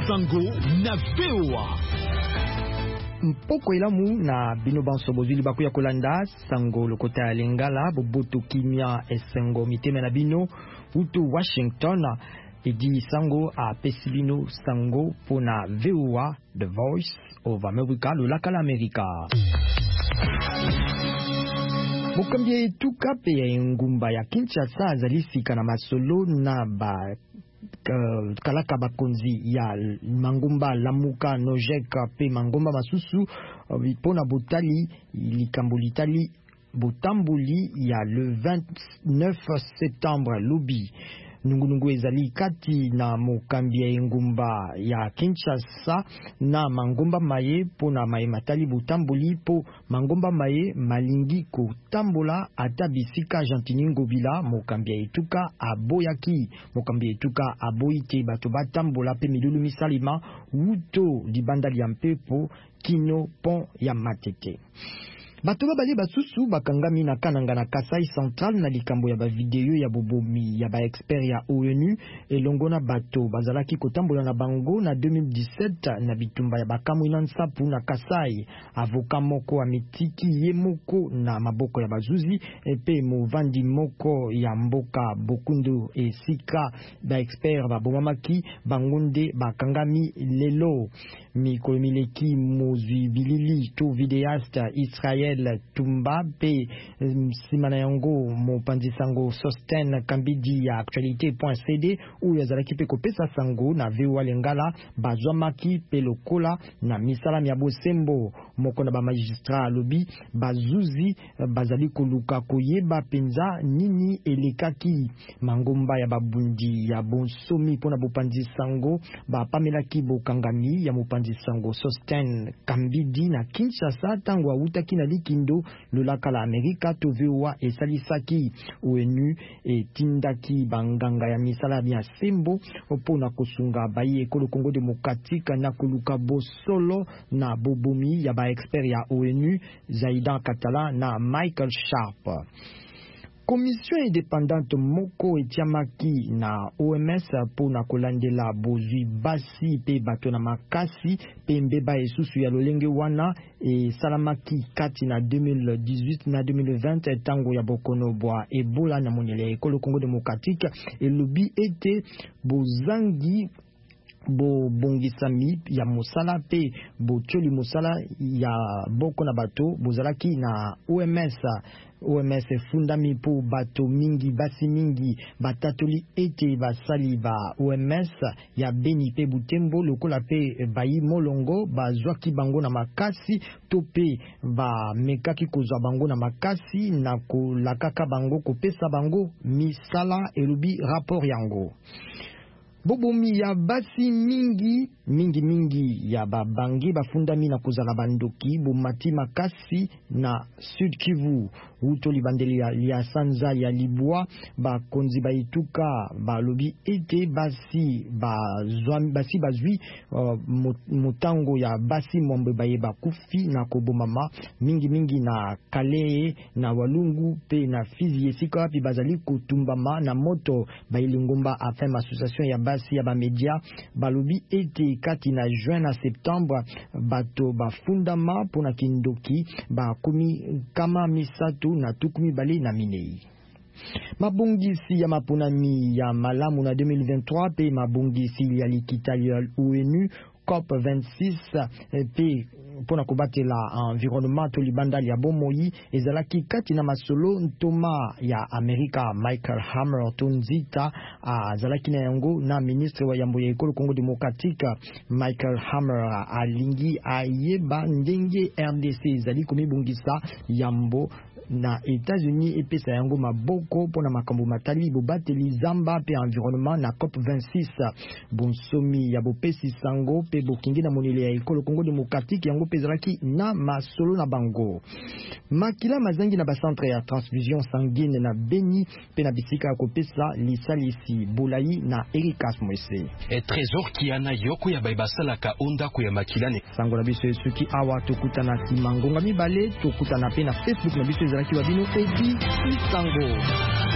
Sango na VOA. Mpoko elamu na bino banso bozuli bakuya kolanda Sango lokota ya Lingala boboto kimia esengo miteme na bino utu Washington edi Sango a pesilino Sango pona VOA, The Voice of America, lolaka la Amerika. Mokambia etuka pe ya ngumba ya Kinshasa azali sika na masolo na ba kalaka bakonzi ya mangumba lamuka nojeka pe mangumba masusu pona botali likambo litali botambuli ya le 29 septembre lobi nungunungu ezali kati na mokambia engumba ya Kinshasa na mangomba maye pona maye matali botamboli po mangomba maye malingi kotambola ata bisika Gentini Ngobila mokambia etuka aboyaki mokambia etuka aboite bato batambola pe milulu misalima wuto libanda ya mpepo kino pont ya Matete. Bato babali basusu bakangami na kananga na Kasai Central na likambo ya ba video ya bobomi ya ba expert ya ONU elongo na bato bazalaki kotambola na bango na 2017 na bitumba ya bakamwi na nsapu na Kasai. Avoka moko amitiki ye moko na maboko ya bazuzi epe movandi moko ya mboka Bokundu esika ba expert babomamaki bangunde bakangami lelo mikolo mileki mozwi bilili to videasta Israel Tumba pe simana yango mopanzi sango Sosten Kambidi ya actualité.cd ou yazalaki pe kopesa sango na VOA Lingala bazwamaki pe lokola na misala ya bosembo moko na ba magistrat lobi bazuzi bazali koluka koyeba penza nini elekaki mangomba ya babundi ya bonsomi pona bopanzi sango ba pamelaki bokangami ya mopanzi sango Sosten Kambidi na Kinshasa tango awutaki na kindo lolaka la Amerika to VOA esalisaki ONU etindaki banganga ya misala ya sembo opona kosunga baye ekolo Congo Demokratika na koluka bosolo na bobomi ya ba expert ya ONU Zaidan Katala na Michael Sharp. Commission indépendante moko etiamaki na OMS pona kolandela bozwi basi pe bato na makasi pe mbeba esusu ya lolenge wana salamaki kati na 2018 na 2020 tango ya bokono bwa Ebola na monele ekolo Congo Demokratique elobi ete bozangi bo bongisami ya mosala pe bo tcholi mosala ya boko na bato bozalaki na OMS fundami po bato mingi basi mingi batatoli ete basali ba OMS ya Beni pe Butembo lokola pe bayi molongo bazwaki bango na makasi to pe ba mekaki kozwa bango na makasi na kolakaka bango kopesa bango misala elubi rapport yango. Bobomi ya basi mingi ya babangi bafundami na kozala bandoki bomati makasi na Sud Kivu uto libandeli ya sanza ya Libwa bakonzi baituka balobi ete basi bazwi motango ya basi mombe baye bakufi na kobomama mingi na Kale na Walungu pe na Fizi esika wapi bazali kutumbama na moto bailingomba afin association ya basi ya bamedia balobi ete kati na juin na septembre bato bafundama pona kindoki bakumi kama misatu na tukumi bali na minei. Mabongisi ya mapunami ya malamu na 2023 pe mabongisi ya likitali ya ONU COP26 pe pona kobatela environnement to libanda ya bomoi ezalaki kati na masolo ntoma ya Amerika Michael Hammer tonzita azalaki na yango na ministre wa yambo ya ekolo Congo Demokratika Michael Hammer alingi ayeba ndenge RDC ezali komibongisa yambo na États-Unis epesa yango maboko pona makambo matali bobateli zamba pe environnement na COP26 bonsomi ya bopesi sango pe bokingi na monele ya ekolo Congo Demokratique yango pezalaki na masolo na bango makila mazangi na bacentre ya transfusion sanguine na Beni pe na bisika ya kopesa lisalisi Bolai na Erikas Mwese trésor kiana yoko ya baibasalaka onda ko ya makilane sango na biso esuki awa tokutana simangonga mibale tokutana pe na Facebook na biso ezalaki wabino edi sango